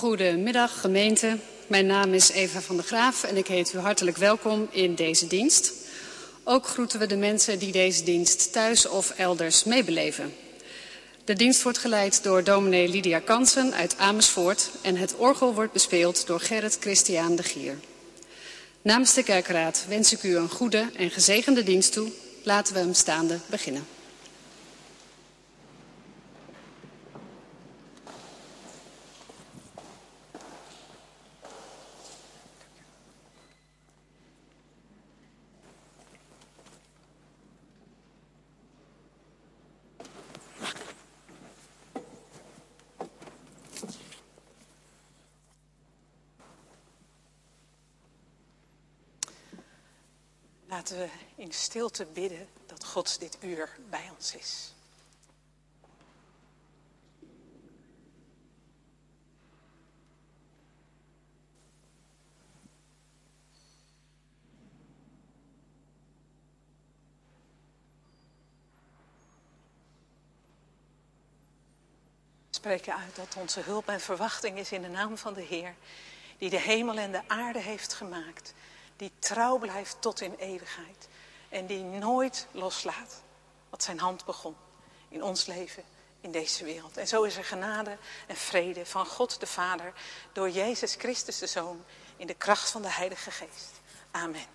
Goedemiddag gemeente, mijn naam is Eva van der Graaf en ik heet u hartelijk welkom in deze dienst. Ook groeten we de mensen die deze dienst thuis of elders meebeleven. De dienst wordt geleid door dominee Lydia Kansen uit Amersfoort en het orgel wordt bespeeld door Gerrit Christiaan de Gier. Namens de kerkraad wens ik u een goede en gezegende dienst toe. Laten we hem staande beginnen. Laten we in stilte bidden dat God dit uur bij ons is. We spreken uit dat onze hulp en verwachting is in de naam van de Heer, die de hemel en de aarde heeft gemaakt, die trouw blijft tot in eeuwigheid en die nooit loslaat wat zijn hand begon in ons leven, in deze wereld. En zo is er genade en vrede van God de Vader door Jezus Christus de Zoon in de kracht van de Heilige Geest. Amen.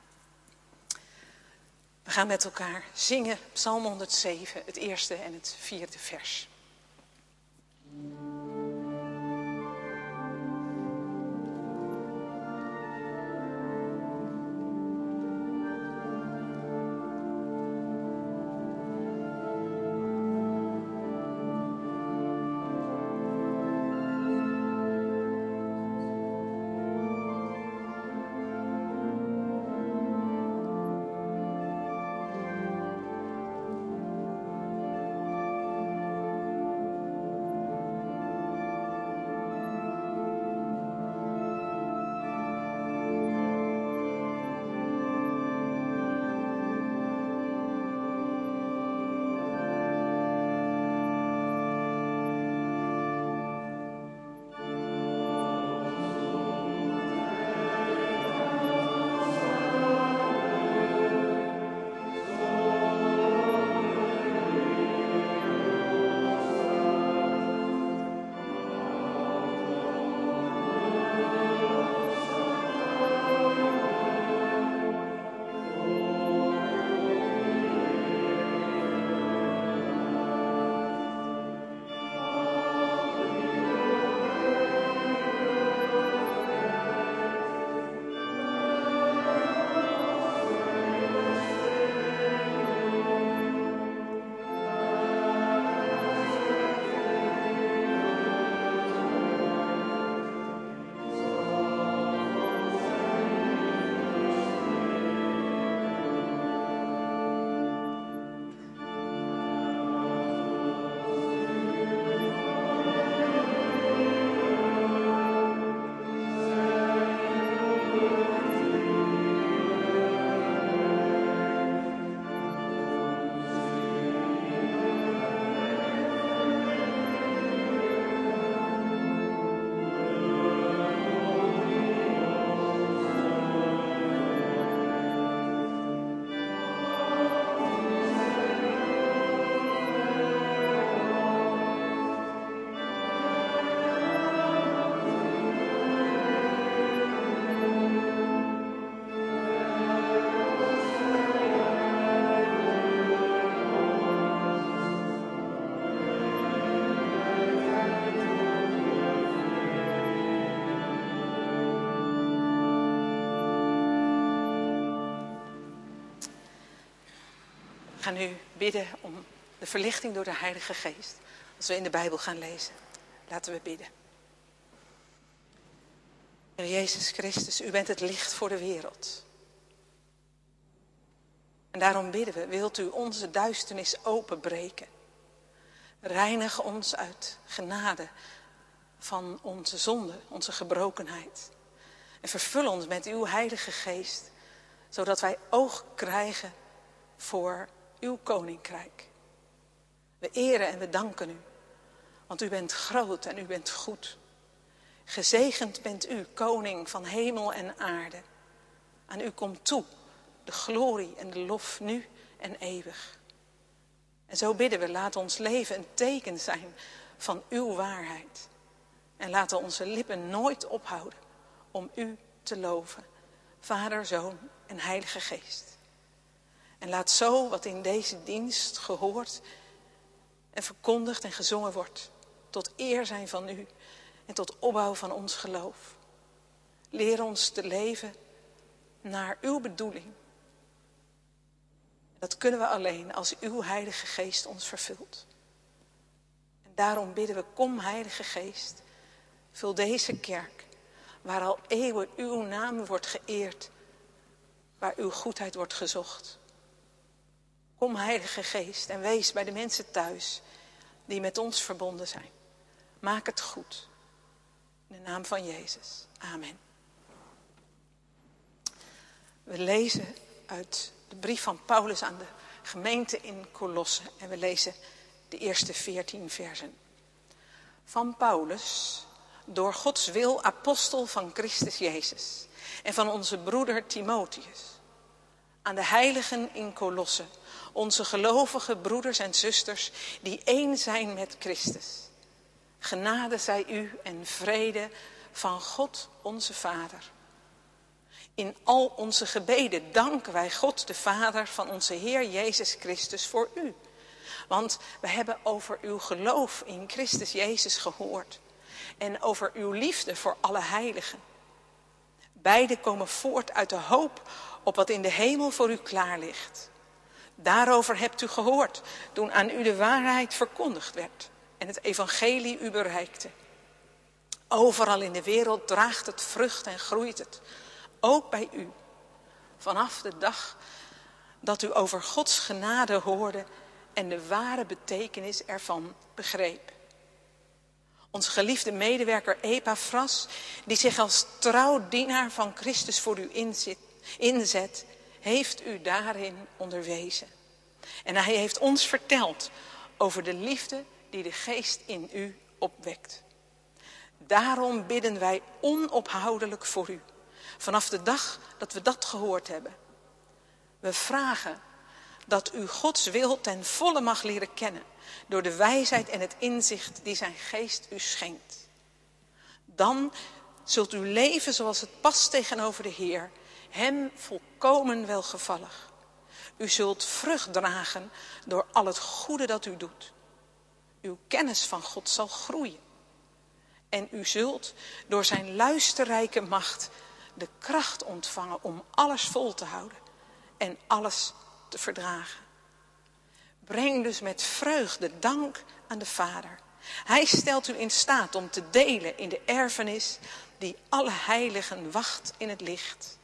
We gaan met elkaar zingen Psalm 107, het eerste en het vierde vers. We gaan nu bidden om de verlichting door de Heilige Geest. Als we in de Bijbel gaan lezen, laten we bidden. Heer Jezus Christus, u bent het licht voor de wereld. En daarom bidden we, wilt u onze duisternis openbreken. Reinig ons uit genade van onze zonde, onze gebrokenheid. En vervul ons met uw Heilige Geest, zodat wij oog krijgen voor uw koninkrijk. We eren en we danken u, want u bent groot en u bent goed. Gezegend bent u, koning van hemel en aarde. Aan u komt toe de glorie en de lof nu en eeuwig. En zo bidden we, laat ons leven een teken zijn van uw waarheid. En laten onze lippen nooit ophouden om u te loven, Vader, Zoon en Heilige Geest. En laat zo wat in deze dienst gehoord en verkondigd en gezongen wordt, tot eer zijn van u en tot opbouw van ons geloof. Leer ons te leven naar uw bedoeling. Dat kunnen we alleen als uw Heilige Geest ons vervult. En daarom bidden we, kom Heilige Geest, vul deze kerk, waar al eeuwen uw naam wordt geëerd, waar uw goedheid wordt gezocht. Kom Heilige Geest en wees bij de mensen thuis die met ons verbonden zijn. Maak het goed. In de naam van Jezus. Amen. We lezen uit de brief van Paulus aan de gemeente in Kolosse. En we lezen de eerste 14 versen. Van Paulus, door Gods wil apostel van Christus Jezus. En van onze broeder Timotheus. Aan de heiligen in Kolosse. Onze gelovige broeders en zusters die één zijn met Christus. Genade zij u en vrede van God onze Vader. In al onze gebeden danken wij God de Vader van onze Heer Jezus Christus voor u. Want we hebben over uw geloof in Christus Jezus gehoord. En over uw liefde voor alle heiligen. Beide komen voort uit de hoop op wat in de hemel voor u klaar ligt. Daarover hebt u gehoord toen aan u de waarheid verkondigd werd en het evangelie u bereikte. Overal in de wereld draagt het vrucht en groeit het, ook bij u. Vanaf de dag dat u over Gods genade hoorde en de ware betekenis ervan begreep. Onze geliefde medewerker Epaphras, die zich als trouw dienaar van Christus voor u inzet, heeft u daarin onderwezen. En hij heeft ons verteld over de liefde die de Geest in u opwekt. Daarom bidden wij onophoudelijk voor u, vanaf de dag dat we dat gehoord hebben. We vragen dat u Gods wil ten volle mag leren kennen, door de wijsheid en het inzicht die zijn Geest u schenkt. Dan zult u leven zoals het past tegenover de Heer, hem volkomen welgevallig. U zult vrucht dragen door al het goede dat u doet. Uw kennis van God zal groeien. En u zult door zijn luisterrijke macht de kracht ontvangen om alles vol te houden en alles te verdragen. Breng dus met vreugde dank aan de Vader. Hij stelt u in staat om te delen in de erfenis die alle heiligen wacht in het licht.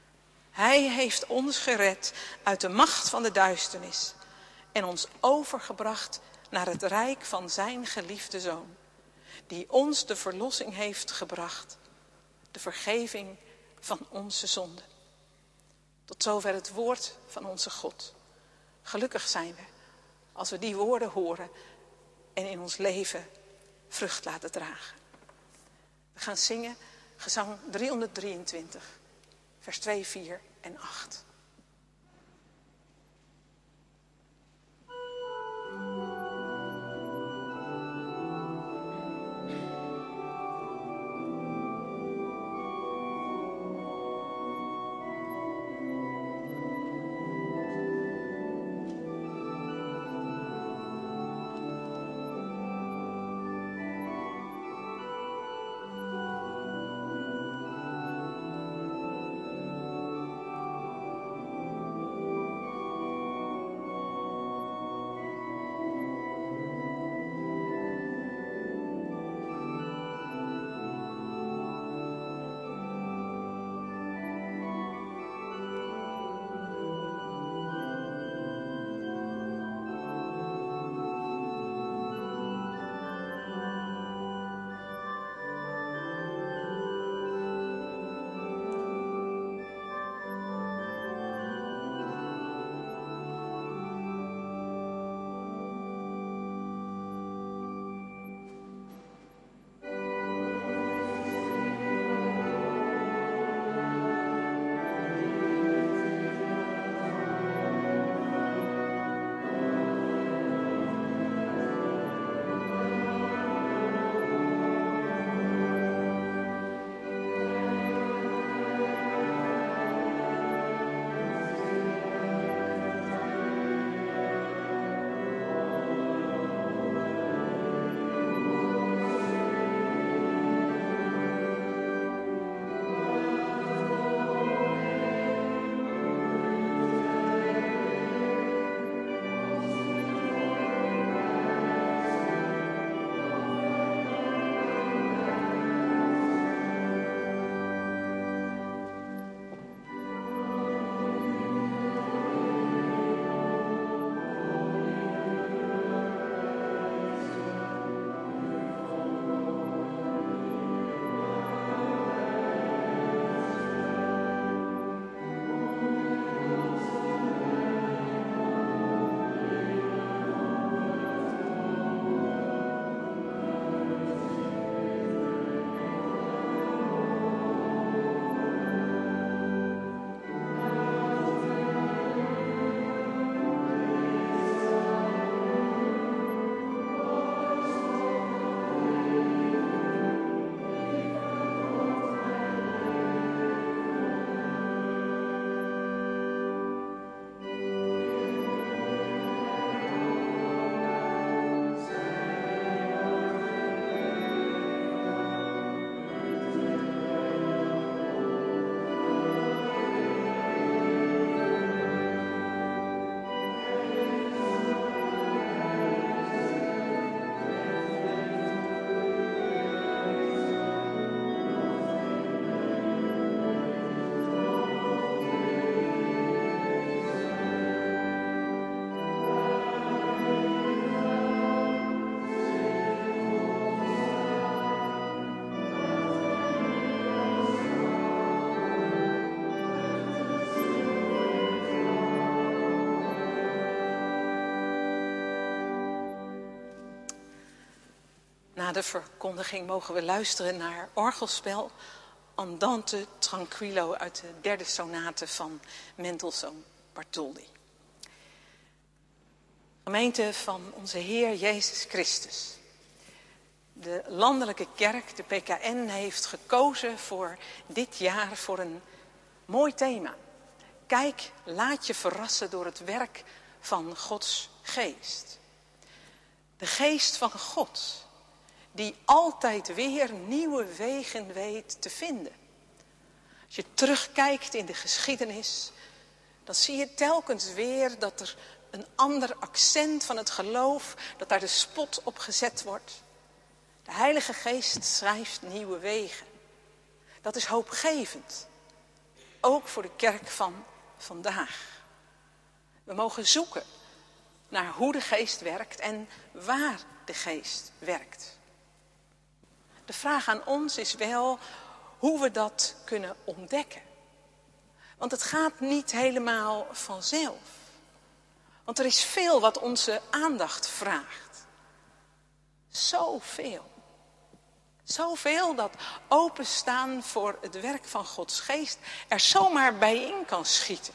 Hij heeft ons gered uit de macht van de duisternis en ons overgebracht naar het rijk van zijn geliefde Zoon, die ons de verlossing heeft gebracht, de vergeving van onze zonden. Tot zover het woord van onze God. Gelukkig zijn we als we die woorden horen en in ons leven vrucht laten dragen. We gaan zingen gezang 323, vers 2, 4 en 8. Na de verkondiging mogen we luisteren naar orgelspel Andante Tranquillo uit de derde sonate van Mendelssohn Bartholdy. Gemeente van onze Heer Jezus Christus. De landelijke kerk, de PKN, heeft gekozen voor dit jaar voor een mooi thema. Kijk, laat je verrassen door het werk van Gods geest. De geest van God, die altijd weer nieuwe wegen weet te vinden. Als je terugkijkt in de geschiedenis, dan zie je telkens weer dat er een ander accent van het geloof, dat daar de spot op gezet wordt. De Heilige Geest schrijft nieuwe wegen. Dat is hoopgevend. Ook voor de kerk van vandaag. We mogen zoeken naar hoe de Geest werkt en waar de Geest werkt. De vraag aan ons is wel hoe we dat kunnen ontdekken. Want het gaat niet helemaal vanzelf. Want er is veel wat onze aandacht vraagt. Zoveel. Zoveel dat openstaan voor het werk van Gods geest er zomaar bijeen kan schieten.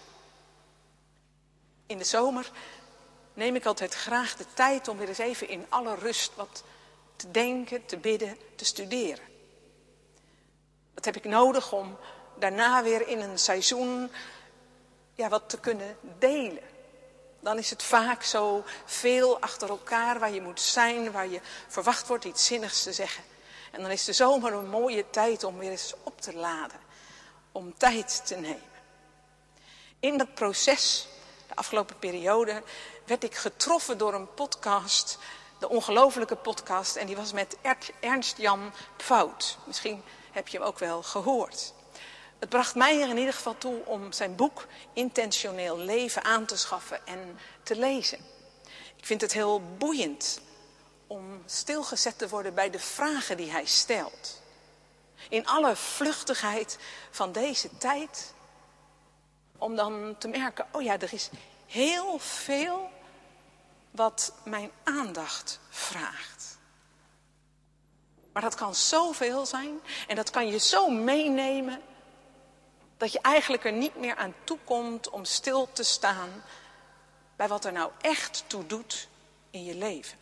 In de zomer neem ik altijd graag de tijd om weer eens even in alle rust wat te denken, te bidden, te studeren. Dat heb ik nodig om daarna weer in een seizoen wat te kunnen delen. Dan is het vaak zo veel achter elkaar waar je moet zijn, waar je verwacht wordt iets zinnigs te zeggen. En dan is de zomer een mooie tijd om weer eens op te laden, om tijd te nemen. In dat proces, de afgelopen periode, werd ik getroffen door een podcast, de ongelofelijke podcast, en die was met Ernst-Jan Pfout. Misschien heb je hem ook wel gehoord. Het bracht mij er in ieder geval toe om zijn boek Intentioneel Leven aan te schaffen en te lezen. Ik vind het heel boeiend om stilgezet te worden bij de vragen die hij stelt. In alle vluchtigheid van deze tijd. Om dan te merken, er is heel veel wat mijn aandacht vraagt. Maar dat kan zoveel zijn en dat kan je zo meenemen dat je eigenlijk er niet meer aan toe komt om stil te staan bij wat er nou echt toe doet in je leven.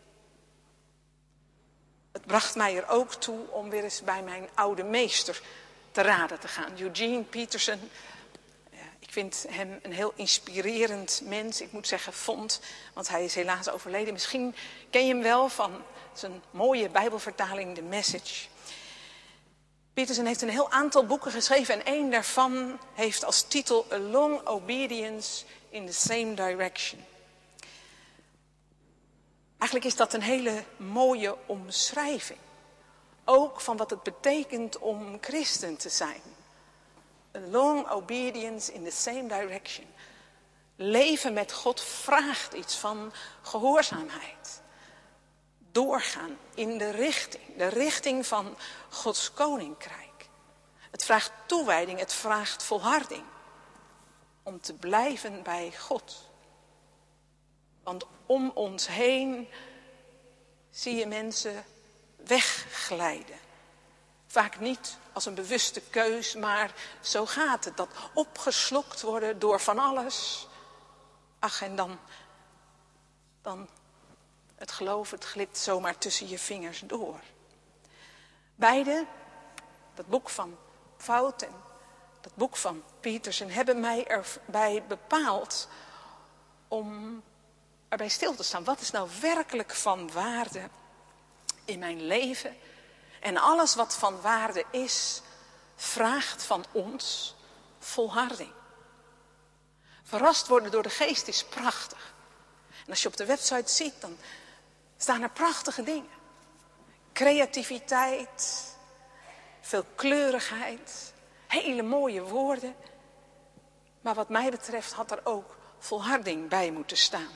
Het bracht mij er ook toe om weer eens bij mijn oude meester te raden te gaan. Eugene Peterson. Ik vind hem een heel inspirerend mens. Ik moet zeggen want hij is helaas overleden. Misschien ken je hem wel van zijn mooie Bijbelvertaling, The Message. Peterson heeft een heel aantal boeken geschreven en één daarvan heeft als titel A Long Obedience in the Same Direction. Eigenlijk is dat een hele mooie omschrijving. Ook van wat het betekent om christen te zijn. A long obedience in the same direction. Leven met God vraagt iets van gehoorzaamheid. Doorgaan in de richting van Gods koninkrijk. Het vraagt toewijding, het vraagt volharding. Om te blijven bij God. Want om ons heen zie je mensen wegglijden. Vaak niet als een bewuste keus, maar zo gaat het. Dat opgeslokt worden door van alles. Ach, en dan het geloof, het glipt zomaar tussen je vingers door. Beide, dat boek van Pfout en dat boek van Peterson, hebben mij erbij bepaald om erbij stil te staan. Wat is nou werkelijk van waarde in mijn leven? En alles wat van waarde is, vraagt van ons volharding. Verrast worden door de geest is prachtig. En als je op de website ziet, dan staan er prachtige dingen. Creativiteit, veelkleurigheid, hele mooie woorden. Maar wat mij betreft had er ook volharding bij moeten staan.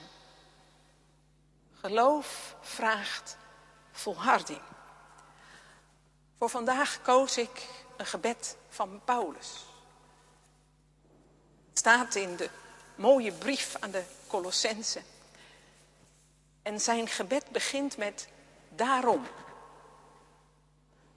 Geloof vraagt volharding. Voor vandaag koos ik een gebed van Paulus. Het staat in de mooie brief aan de Colossenzen. En zijn gebed begint met daarom.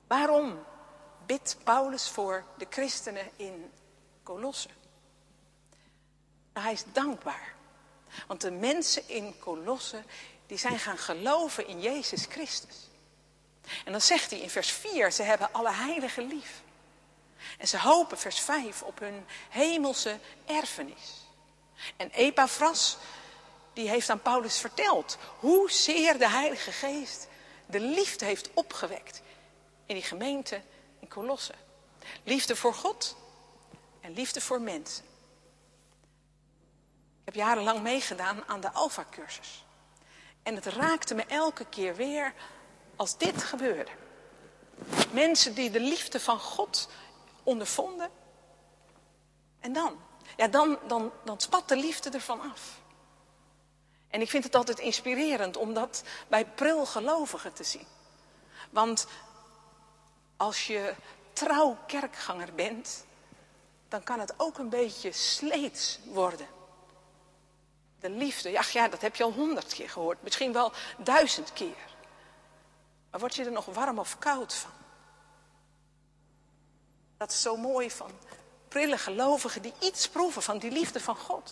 Waarom bidt Paulus voor de christenen in Kolosse? Nou, hij is dankbaar. Want de mensen in Kolosse, die zijn gaan geloven in Jezus Christus. En dan zegt hij in vers 4, ze hebben alle heiligen lief. En ze hopen, vers 5, op hun hemelse erfenis. En Epaphras, die heeft aan Paulus verteld hoezeer de Heilige Geest de liefde heeft opgewekt in die gemeente in Kolosse. Liefde voor God en liefde voor mensen. Ik heb jarenlang meegedaan aan de Alpha-cursus. En het raakte me elke keer weer als dit gebeurde. Mensen die de liefde van God ondervonden. En dan spat de liefde ervan af. En ik vind het altijd inspirerend om dat bij prilgelovigen te zien. Want als je trouw kerkganger bent, dan kan het ook een beetje sleets worden. De liefde, ach ja, dat heb je al 100 keer gehoord. Misschien wel 1000 keer. Maar word je er nog warm of koud van? Dat is zo mooi van prille gelovigen die iets proeven van die liefde van God.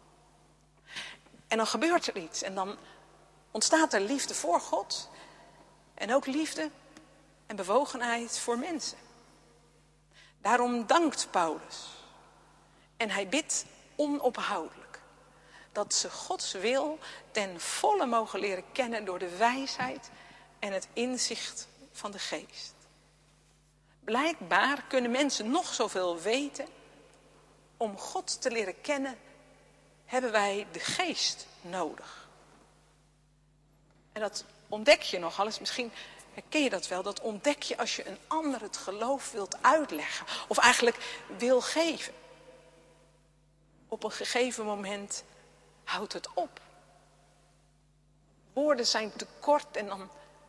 En dan gebeurt er iets. En dan ontstaat er liefde voor God. En ook liefde en bewogenheid voor mensen. Daarom dankt Paulus. En hij bidt onophoudelijk. Dat ze Gods wil ten volle mogen leren kennen door de wijsheid en het inzicht van de geest. Blijkbaar kunnen mensen nog zoveel weten. Om God te leren kennen hebben wij de geest nodig. En dat ontdek je nogal eens, misschien herken je dat wel. Dat ontdek je als je een ander het geloof wilt uitleggen. Of eigenlijk wil geven. Op een gegeven moment houdt het op. Woorden zijn te kort en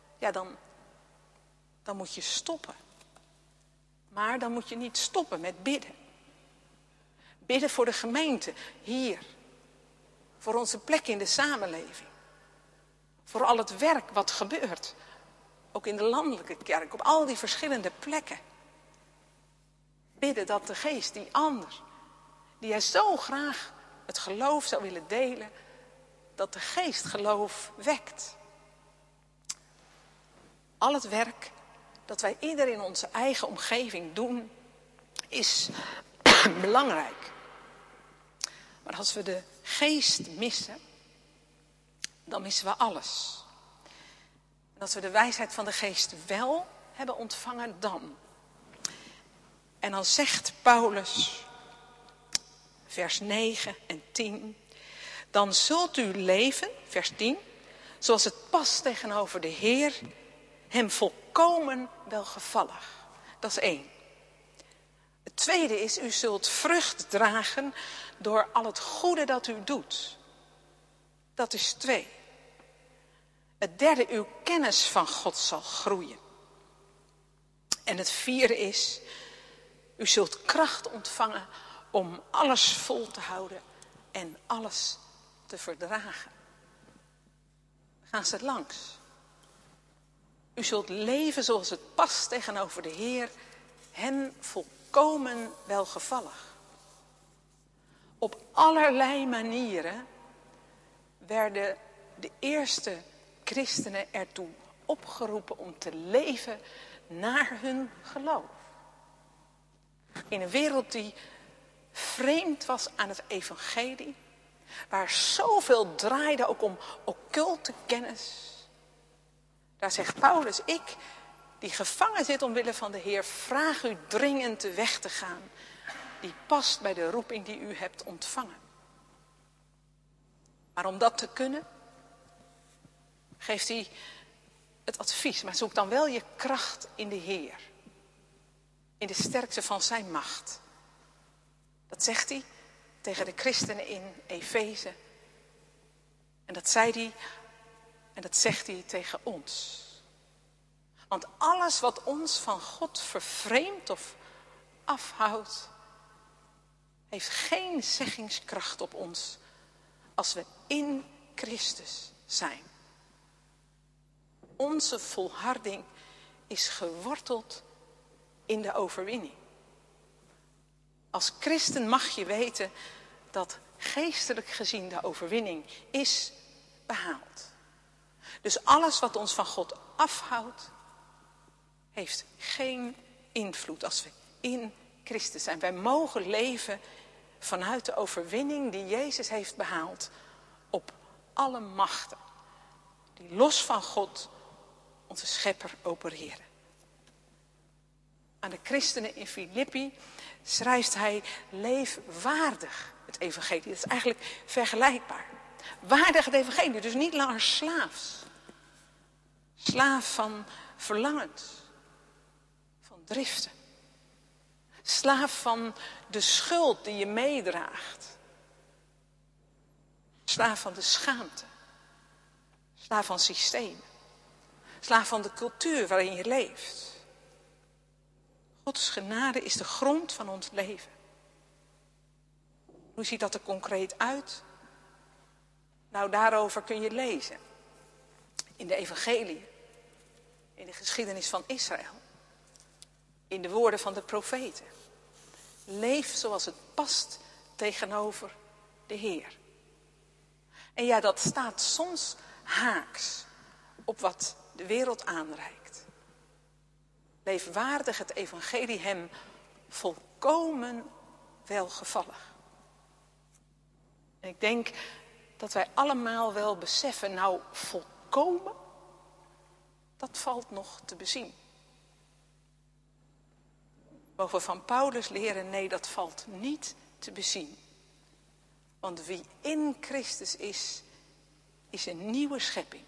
dan moet je stoppen. Maar dan moet je niet stoppen met bidden. Bidden voor de gemeente, hier. Voor onze plek in de samenleving. Voor al het werk wat gebeurt. Ook in de landelijke kerk, op al die verschillende plekken. Bidden dat de geest, die ander, die hij zo graag het geloof zou willen delen, dat de geest geloof wekt. Al het werk dat wij ieder in onze eigen omgeving doen, is belangrijk. Maar als we de geest missen, dan missen we alles. En als we de wijsheid van de geest wel hebben ontvangen, dan. En dan zegt Paulus, vers 9 en 10. Dan zult u leven, vers 10, zoals het past tegenover de Heer, hem volkomen welgevallig. Dat is 1. Het tweede is, u zult vrucht dragen door al het goede dat u doet. Dat is 2. Het derde, uw kennis van God zal groeien. En het vierde is, u zult kracht ontvangen om alles vol te houden en alles te verdragen. We gaan ze langs. U zult leven zoals het past tegenover de Heer, hem volkomen welgevallig. Op allerlei manieren werden de eerste christenen ertoe opgeroepen om te leven naar hun geloof. In een wereld die vreemd was aan het evangelie, waar zoveel draaide ook om occulte kennis. Daar zegt Paulus, ik die gevangen zit omwille van de Heer, vraag u dringend de weg te gaan. Die past bij de roeping die u hebt ontvangen. Maar om dat te kunnen, geeft hij het advies. Maar zoek dan wel je kracht in de Heer. In de sterkte van zijn macht. Dat zegt hij tegen de christenen in Efeze. En dat zei hij en dat zegt hij tegen ons. Want alles wat ons van God vervreemdt of afhoudt, heeft geen zeggingskracht op ons als we in Christus zijn. Onze volharding is geworteld in de overwinning. Als christen mag je weten dat geestelijk gezien de overwinning is behaald. Dus alles wat ons van God afhoudt, heeft geen invloed als we in Christus zijn. Wij mogen leven vanuit de overwinning die Jezus heeft behaald op alle machten die los van God, onze schepper, opereren. Aan de christenen in Filippi schrijft hij: leef waardig het evangelie. Dat is eigenlijk vergelijkbaar. Waardig het evangelie, dus niet langer slaafs. Slaaf van verlangens, van driften. Slaaf van de schuld die je meedraagt. Slaaf van de schaamte. Slaaf van systemen. Slaaf van de cultuur waarin je leeft. Gods genade is de grond van ons leven. Hoe ziet dat er concreet uit? Nou, daarover kun je lezen. In de evangelie. In de geschiedenis van Israël. In de woorden van de profeten. Leef zoals het past tegenover de Heer. En ja, dat staat soms haaks op wat de wereld aanreikt. Leef waardig het evangelie hem volkomen welgevallig. En ik denk dat wij allemaal wel beseffen, nou volkomen, dat valt nog te bezien. Mogen we van Paulus leren, nee, dat valt niet te bezien. Want wie in Christus is een nieuwe schepping.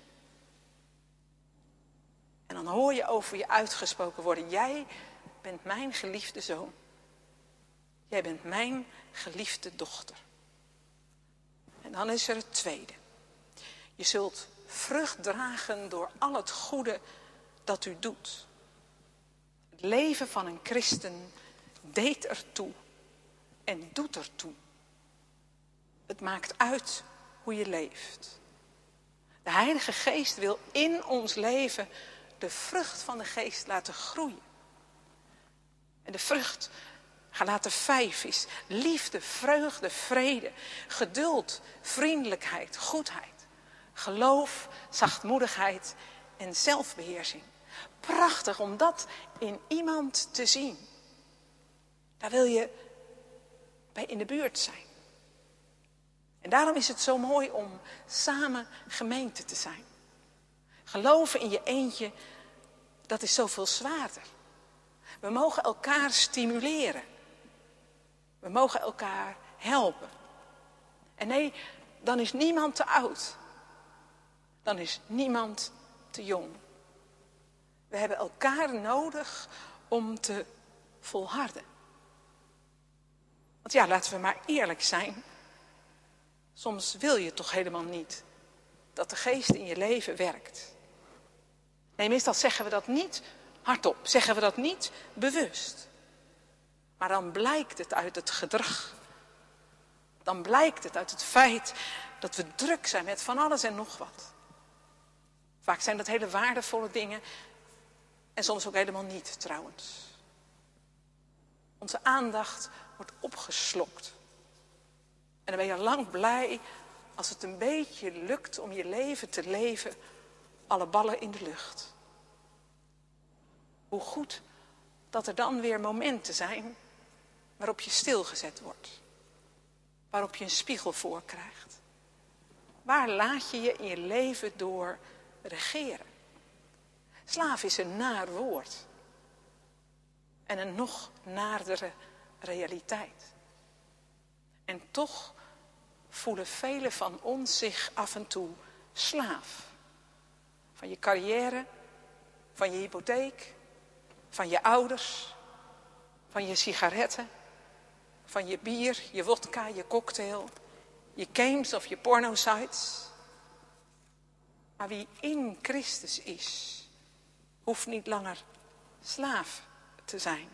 En dan hoor je over je uitgesproken worden: jij bent mijn geliefde zoon. Jij bent mijn geliefde dochter. En dan is er het tweede. Je zult vrucht dragen door al het goede dat u doet. Het leven van een christen deed ertoe en doet ertoe. Het maakt uit hoe je leeft. De Heilige Geest wil in ons leven de vrucht van de Geest laten groeien. En de vrucht, Galaten 5, is liefde, vreugde, vrede, geduld, vriendelijkheid, goedheid, geloof, zachtmoedigheid en zelfbeheersing. Prachtig om dat in iemand te zien. Daar wil je bij in de buurt zijn. En daarom is het zo mooi om samen gemeente te zijn. Geloven in je eentje, dat is zoveel zwaarder. We mogen elkaar stimuleren. We mogen elkaar helpen. En nee, dan is niemand te oud. Dan is niemand te jong. We hebben elkaar nodig om te volharden. Want ja, laten we maar eerlijk zijn. Soms wil je toch helemaal niet dat de Geest in je leven werkt. Nee, meestal zeggen we dat niet hardop. Zeggen we dat niet bewust. Maar dan blijkt het uit het gedrag. Dan blijkt het uit het feit dat we druk zijn met van alles en nog wat. Vaak zijn dat hele waardevolle dingen. En soms ook helemaal niet trouwens. Onze aandacht wordt opgeslokt. En dan ben je lang blij als het een beetje lukt om je leven te leven, alle ballen in de lucht. Hoe goed dat er dan weer momenten zijn waarop je stilgezet wordt. Waarop je een spiegel voor krijgt. Waar laat je je in je leven door regeren? Slaaf is een naar woord. En een nog naardere realiteit. En toch voelen velen van ons zich af en toe slaaf. Van je carrière, van je hypotheek, van je ouders, van je sigaretten, van je bier, je wodka, je cocktail, je games of je pornosites. Maar wie in Christus is, hoeft niet langer slaaf te zijn.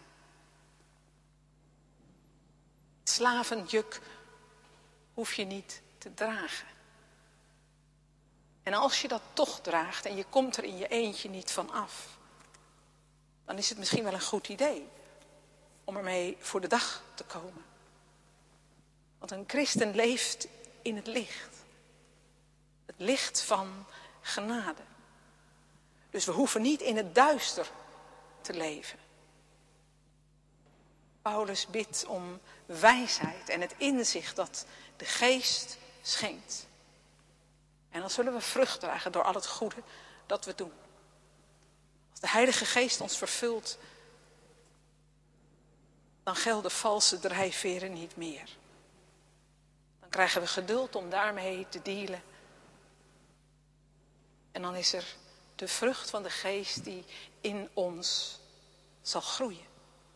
Het slavenjuk hoef je niet te dragen. En als je dat toch draagt en je komt er in je eentje niet van af, dan is het misschien wel een goed idee om ermee voor de dag te komen. Want een christen leeft in het licht. Het licht van genade. Dus we hoeven niet in het duister te leven. Paulus bidt om wijsheid en het inzicht dat de geest schenkt. En dan zullen we vrucht dragen door al het goede dat we doen. Als de Heilige Geest ons vervult, dan gelden valse drijfveren niet meer. Dan krijgen we geduld om daarmee te dealen. En dan is er de vrucht van de Geest die in ons zal groeien.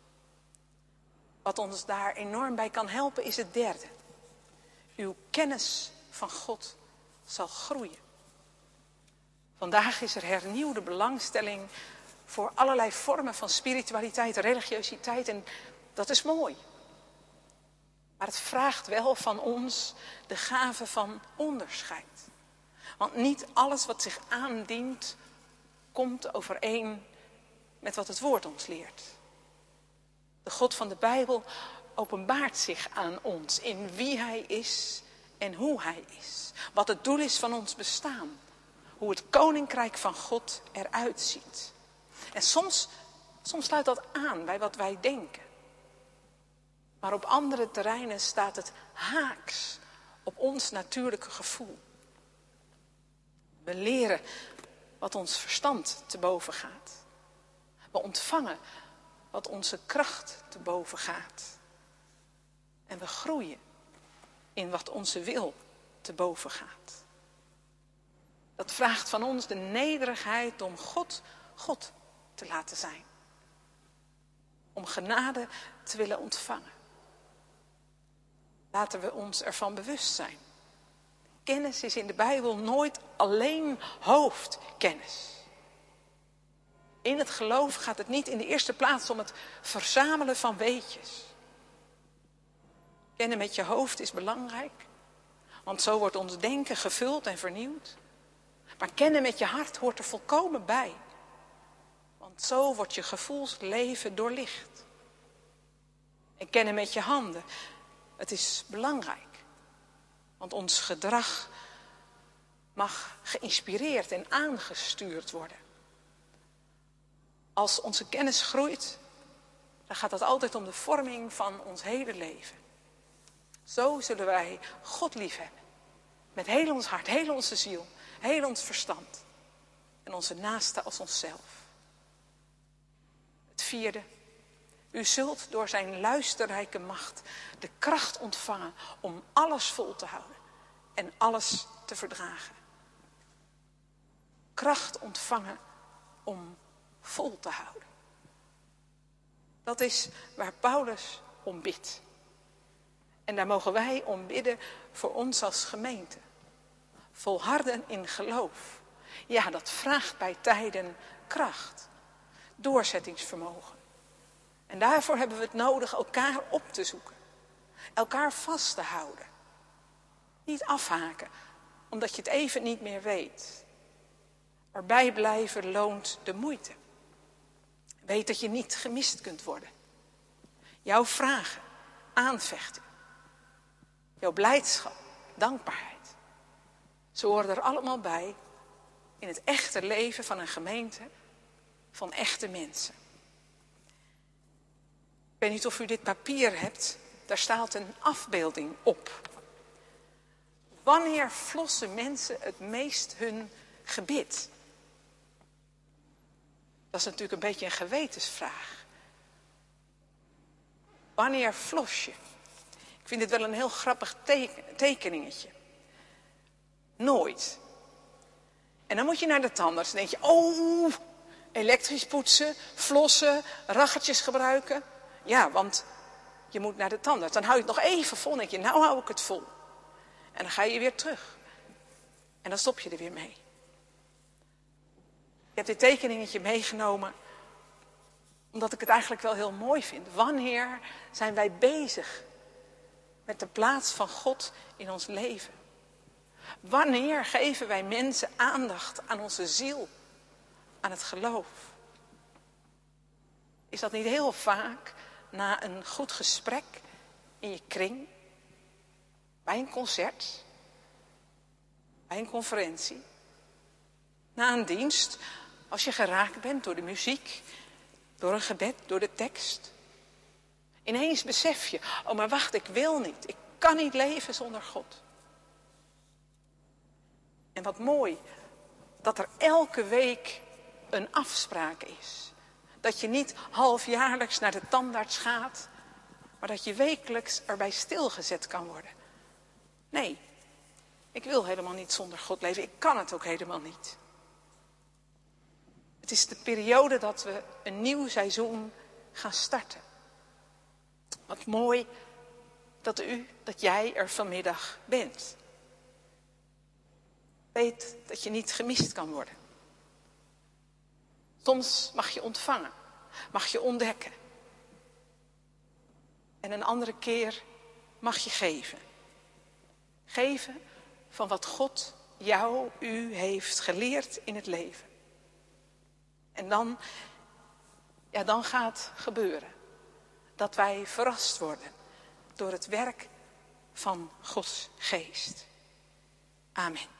Wat ons daar enorm bij kan helpen is het derde. Uw kennis van God zal groeien. Vandaag is er hernieuwde belangstelling voor allerlei vormen van spiritualiteit, religiositeit en dat is mooi. Maar het vraagt wel van ons de gave van onderscheid. Want niet alles wat zich aandient komt overeen met wat het woord ons leert. De God van de Bijbel openbaart zich aan ons in wie Hij is en hoe Hij is. Wat het doel is van ons bestaan. Hoe het koninkrijk van God eruit ziet. En soms sluit dat aan bij wat wij denken. Maar op andere terreinen staat het haaks op ons natuurlijke gevoel. We leren wat ons verstand te boven gaat. We ontvangen wat onze kracht te boven gaat. En we groeien in wat onze wil te boven gaat. Dat vraagt van ons de nederigheid om God te laten zijn. Om genade te willen ontvangen. Laten we ons ervan bewust zijn. Kennis is in de Bijbel nooit alleen hoofdkennis. In het geloof gaat het niet in de eerste plaats om het verzamelen van weetjes. Kennen met je hoofd is belangrijk. Want zo wordt ons denken gevuld en vernieuwd. Maar kennen met je hart hoort er volkomen bij. Want zo wordt je gevoelsleven doorlicht. En kennen met je handen. Het is belangrijk. Want ons gedrag mag geïnspireerd en aangestuurd worden. Als onze kennis groeit, dan gaat het altijd om de vorming van ons hele leven. Zo zullen wij God liefhebben. Met heel ons hart, heel onze ziel, heel ons verstand. En onze naaste als onszelf. Het vierde. U zult door zijn luisterrijke macht de kracht ontvangen om alles vol te houden en alles te verdragen. Kracht ontvangen om vol te houden. Dat is waar Paulus om bidt. En daar mogen wij om bidden voor ons als gemeente. Volharden in geloof. Ja, dat vraagt bij tijden kracht. Doorzettingsvermogen. En daarvoor hebben we het nodig elkaar op te zoeken. Elkaar vast te houden. Niet afhaken, omdat je het even niet meer weet. Erbij blijven loont de moeite. Weet dat je niet gemist kunt worden. Jouw vragen, aanvechten. Jouw blijdschap, dankbaarheid. Ze horen er allemaal bij in het echte leven van een gemeente van echte mensen. Ik weet niet of u dit papier hebt, daar staat een afbeelding op. Wanneer flossen mensen het meest hun gebit? Dat is natuurlijk een beetje een gewetensvraag. Wanneer flos je? Ik vind dit wel een heel grappig tekeningetje. Nooit. En dan moet je naar de tandarts. Dan denk je, oh, elektrisch poetsen, flossen, raggertjes gebruiken. Ja, want je moet naar de tandarts. Dan hou je het nog even vol. Dan denk je, nou hou ik het vol. En dan ga je weer terug. En dan stop je er weer mee. Ik heb dit tekeningetje meegenomen omdat ik het eigenlijk wel heel mooi vind. Wanneer zijn wij bezig met de plaats van God in ons leven? Wanneer geven wij mensen aandacht aan onze ziel, aan het geloof? Is dat niet heel vaak na een goed gesprek in je kring, bij een concert, bij een conferentie, na een dienst, als je geraakt bent door de muziek, door een gebed, door de tekst. Ineens besef je, oh maar wacht, ik wil niet, ik kan niet leven zonder God. En wat mooi, dat er elke week een afspraak is. Dat je niet halfjaarlijks naar de tandarts gaat, maar dat je wekelijks erbij stilgezet kan worden. Nee, ik wil helemaal niet zonder God leven, ik kan het ook helemaal niet. Het is de periode dat we een nieuw seizoen gaan starten. Wat mooi dat jij er vanmiddag bent. Weet dat je niet gemist kan worden. Soms mag je ontvangen, mag je ontdekken. En een andere keer mag je geven. Geven van wat God u heeft geleerd in het leven. En dan gaat gebeuren dat wij verrast worden door het werk van Gods geest. Amen.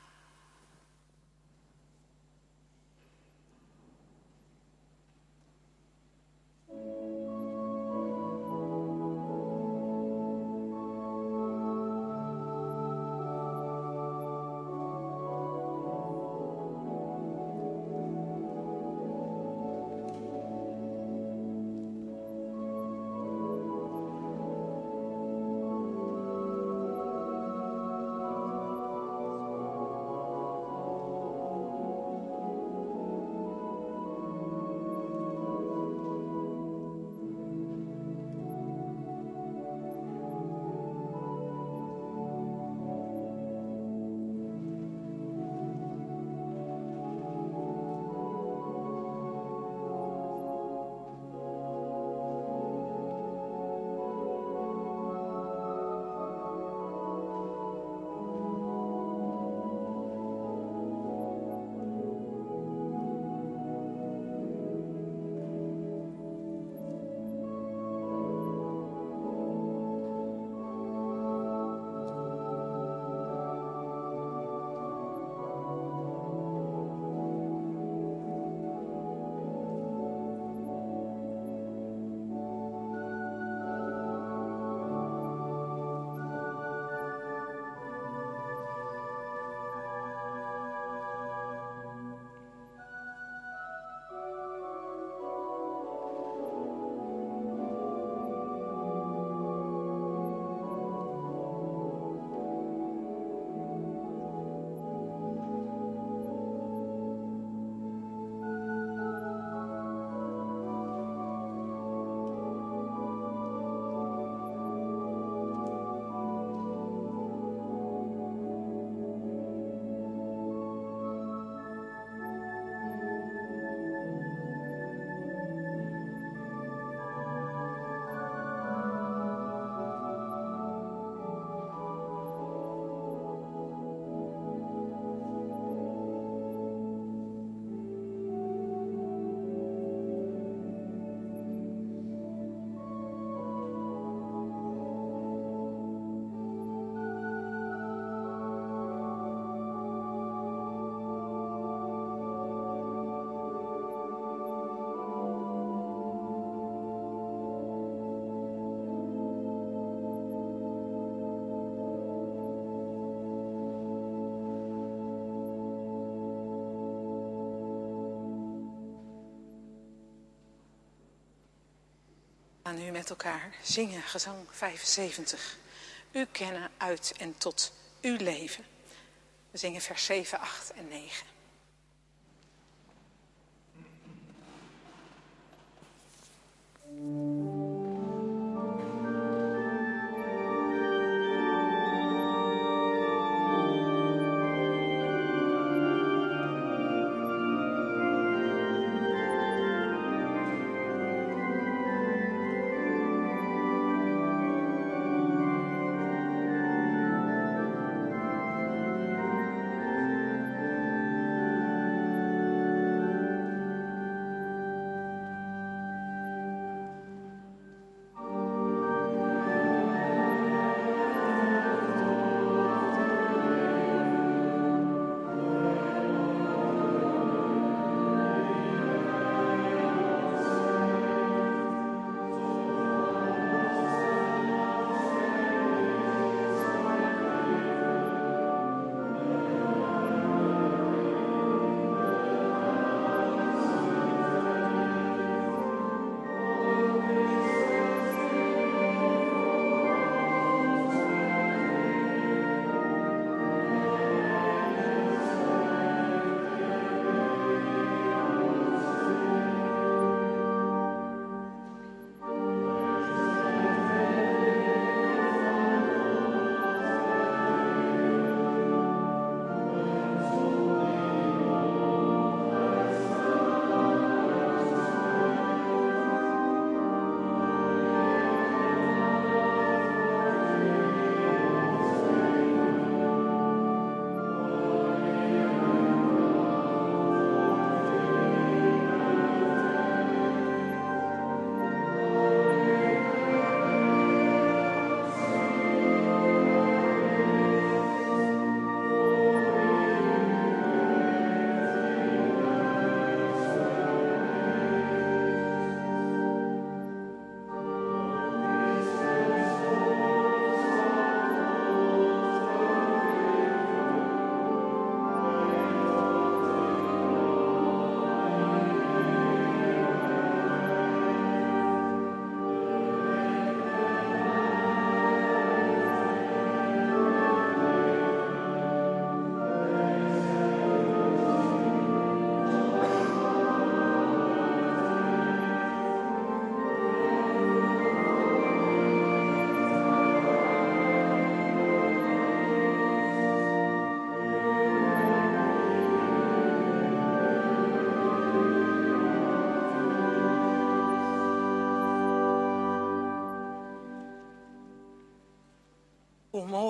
We gaan nu met elkaar zingen, gezang 75. U kennen uit en tot uw leven. We zingen vers 7, 8 en 9.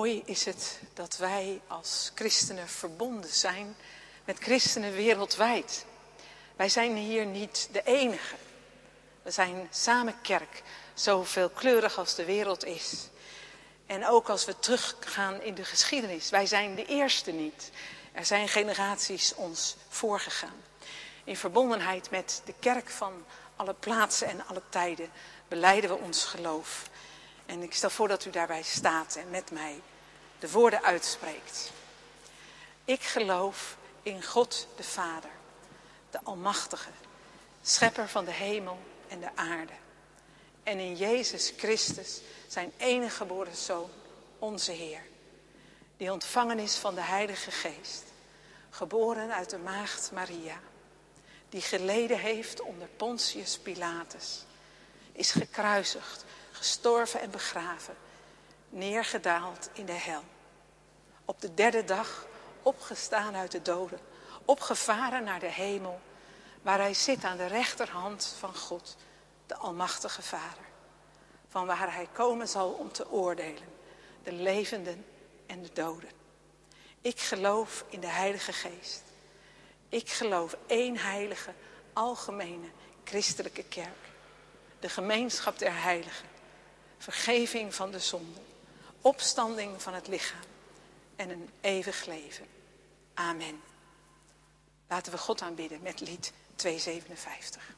mooi is het dat wij als christenen verbonden zijn met christenen wereldwijd. Wij zijn hier niet de enige. We zijn samen kerk, zo veelkleurig als de wereld is. En ook als we teruggaan in de geschiedenis, wij zijn de eerste niet. Er zijn generaties ons voorgegaan. In verbondenheid met de kerk van alle plaatsen en alle tijden belijden we ons geloof. En ik stel voor dat u daarbij staat en met mij de woorden uitspreekt. Ik geloof in God de Vader, de Almachtige, schepper van de hemel en de aarde. En in Jezus Christus, zijn enige geboren Zoon, onze Heer. Die ontvangen is van de Heilige Geest, geboren uit de maagd Maria. Die geleden heeft onder Pontius Pilatus, is gekruisigd, gestorven en begraven, neergedaald in de hel. Op de derde dag opgestaan uit de doden, opgevaren naar de hemel, waar hij zit aan de rechterhand van God, de Almachtige Vader. Van waar hij komen zal om te oordelen, de levenden en de doden. Ik geloof in de Heilige Geest. Ik geloof één heilige, algemene, christelijke kerk. De gemeenschap der heiligen, vergeving van de zonde, opstanding van het lichaam en een eeuwig leven. Amen. Laten we God aanbidden met lied 257.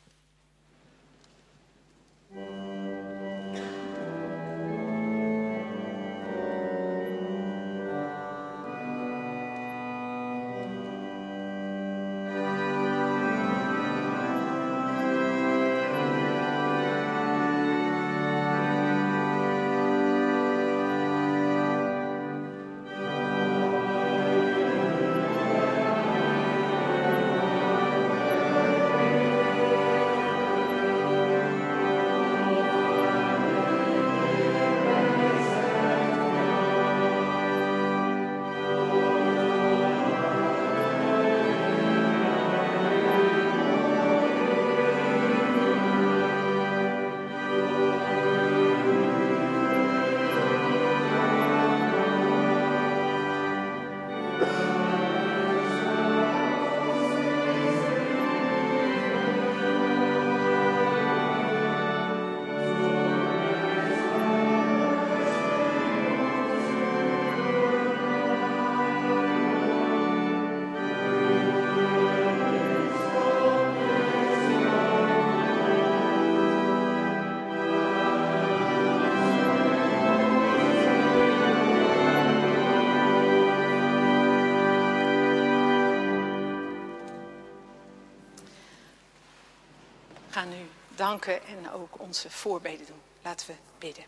We gaan nu danken en ook onze voorbeden doen. Laten we bidden.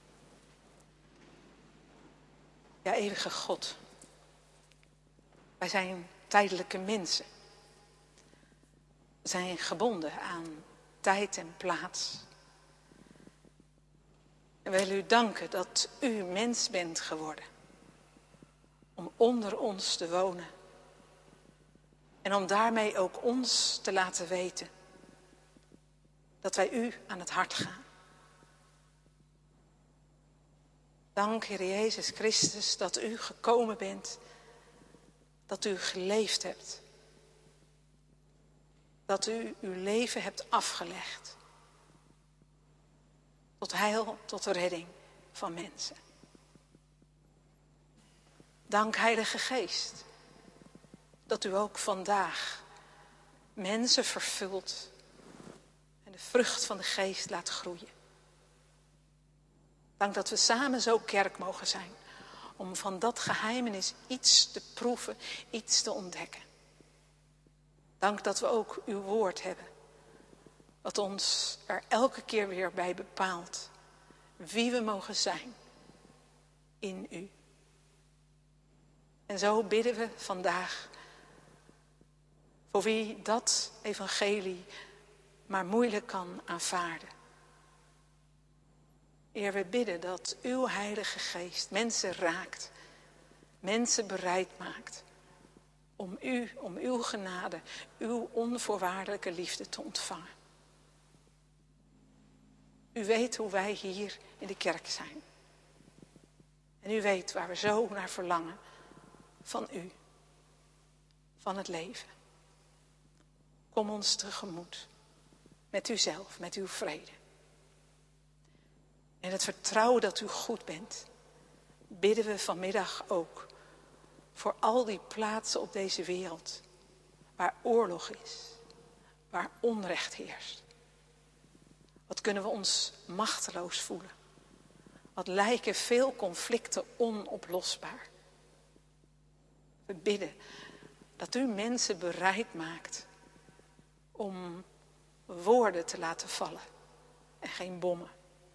Ja, eeuwige God. Wij zijn tijdelijke mensen. We zijn gebonden aan tijd en plaats. En we willen u danken dat u mens bent geworden. Om onder ons te wonen. En om daarmee ook ons te laten weten dat wij u aan het hart gaan. Dank, Heer Jezus Christus, dat u gekomen bent. Dat u geleefd hebt. Dat u uw leven hebt afgelegd. Tot heil, tot redding van mensen. Dank, Heilige Geest, dat u ook vandaag mensen vervult en de vrucht van de Geest laat groeien. Dank dat we samen zo kerk mogen zijn, om van dat geheimenis iets te proeven, iets te ontdekken. Dank dat we ook uw woord hebben, wat ons er elke keer weer bij bepaalt wie we mogen zijn in u. En zo bidden we vandaag voor wie dat evangelie maar moeilijk kan aanvaarden. Heer, we bidden dat uw Heilige Geest mensen raakt, mensen bereid maakt om uw genade, uw onvoorwaardelijke liefde te ontvangen. U weet hoe wij hier in de kerk zijn. En u weet waar we zo naar verlangen van u, van het leven. Kom ons tegemoet met uzelf, met uw vrede. En het vertrouwen dat u goed bent, bidden we vanmiddag ook voor al die plaatsen op deze wereld waar oorlog is, waar onrecht heerst. Wat kunnen we ons machteloos voelen? Wat lijken veel conflicten onoplosbaar? We bidden dat u mensen bereid maakt om woorden te laten vallen en geen bommen.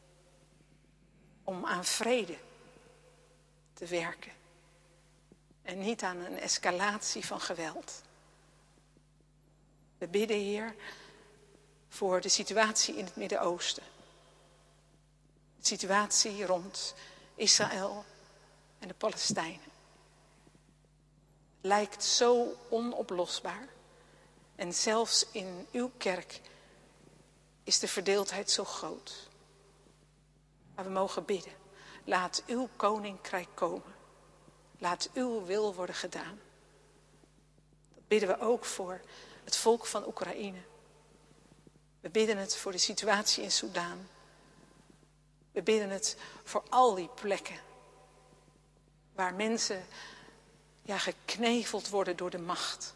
Om aan vrede te werken en niet aan een escalatie van geweld. We bidden, Heer, voor de situatie in het Midden-Oosten. De situatie rond Israël en de Palestijnen. Lijkt zo onoplosbaar. En zelfs in uw kerk is de verdeeldheid zo groot. Maar we mogen bidden. Laat uw koninkrijk komen. Laat uw wil worden gedaan. Dat bidden we ook voor het volk van Oekraïne. We bidden het voor de situatie in Soedan. We bidden het voor al die plekken waar mensen gekneveld worden door de macht.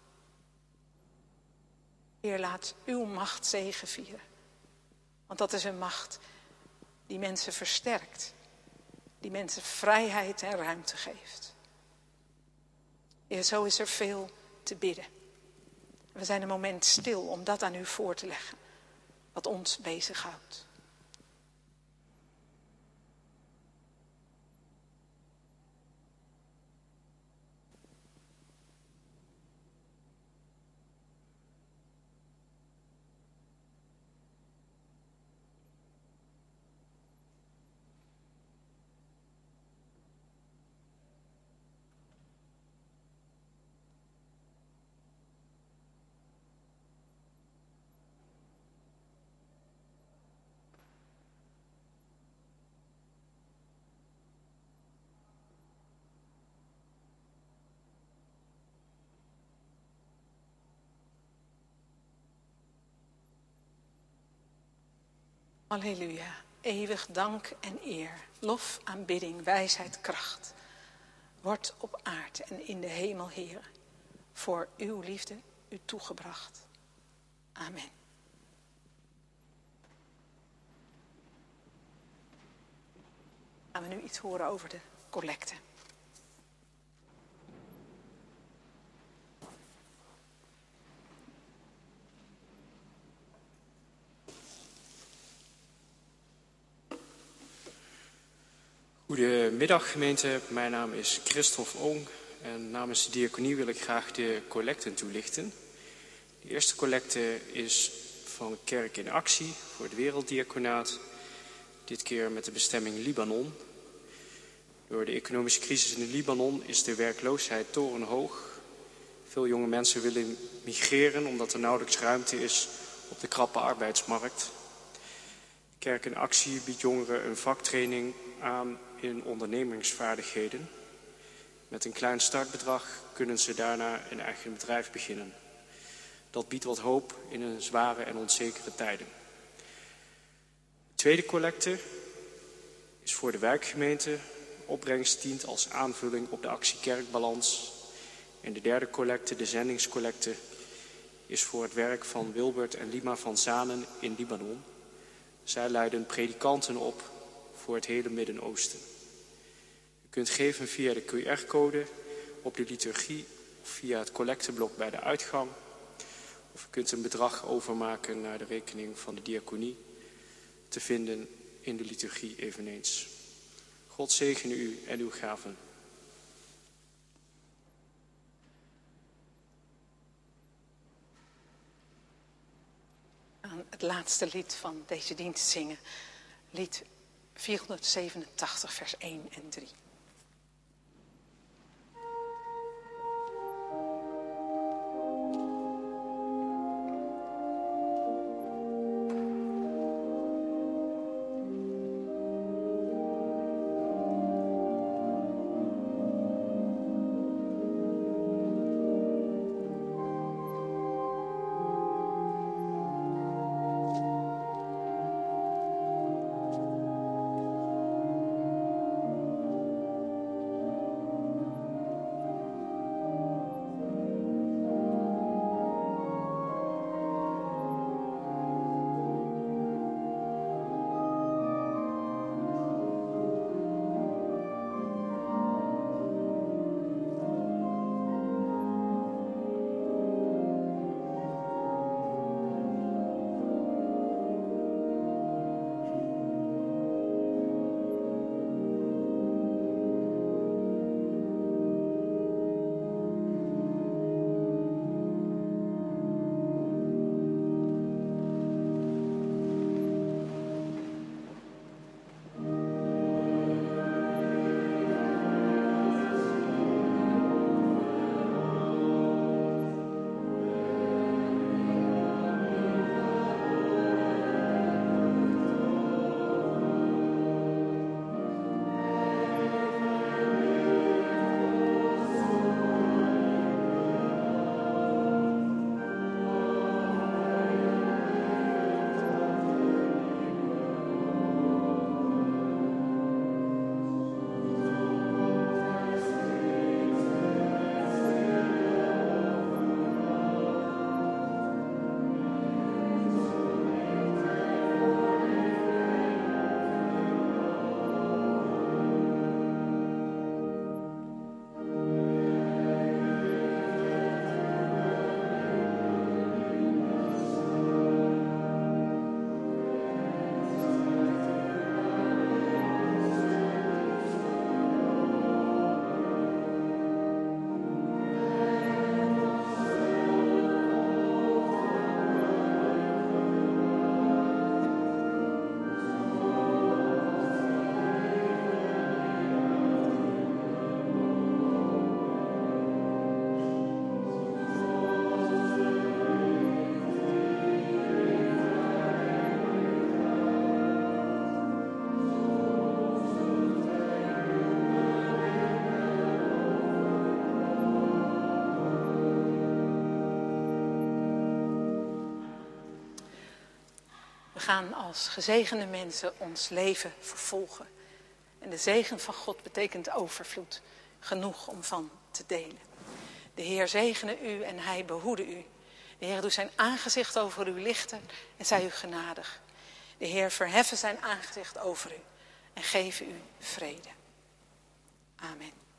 Heer, laat uw macht zegevieren. Want dat is een macht die mensen versterkt. Die mensen vrijheid en ruimte geeft. Heer, zo is er veel te bidden. We zijn een moment stil om dat aan u voor te leggen. Wat ons bezighoudt. Halleluja, eeuwig dank en eer, lof, aanbidding, wijsheid, kracht. Wordt op aard en in de hemel, Heer, voor uw liefde u toegebracht. Amen. Gaan we nu iets horen over de collecte. Goedemiddag gemeente, mijn naam is Christophe Oong en namens de diaconie wil ik graag de collecten toelichten. De eerste collecte is van Kerk in Actie voor het Werelddiaconaat, dit keer met de bestemming Libanon. Door de economische crisis in het Libanon is de werkloosheid torenhoog. Veel jonge mensen willen migreren omdat er nauwelijks ruimte is op de krappe arbeidsmarkt. Kerk in Actie biedt jongeren een vaktraining aan in ondernemingsvaardigheden. Met een klein startbedrag kunnen ze daarna een eigen bedrijf beginnen. Dat biedt wat hoop in een zware en onzekere tijden. De tweede collecte is voor de wijkgemeente. Opbrengst dient als aanvulling op de actie Kerkbalans. En de derde collecte, de zendingscollecte, is voor het werk van Wilbert en Lima van Zanen in Libanon. Zij leiden predikanten op voor het hele Midden-Oosten. U kunt geven via de QR-code op de liturgie of via het collecteblok bij de uitgang. Of u kunt een bedrag overmaken naar de rekening van de diaconie, te vinden in de liturgie eveneens. God zegene u en uw gaven. Aan het laatste lied van deze dienst zingen. Lied 487, vers 1 en 3. gaan als gezegende mensen ons leven vervolgen. En de zegen van God betekent overvloed. Genoeg om van te delen. De Heer zegene u en hij behoede u. De Heer doet zijn aangezicht over u lichten en zij u genadig. De Heer verheffen zijn aangezicht over u en geven u vrede. Amen.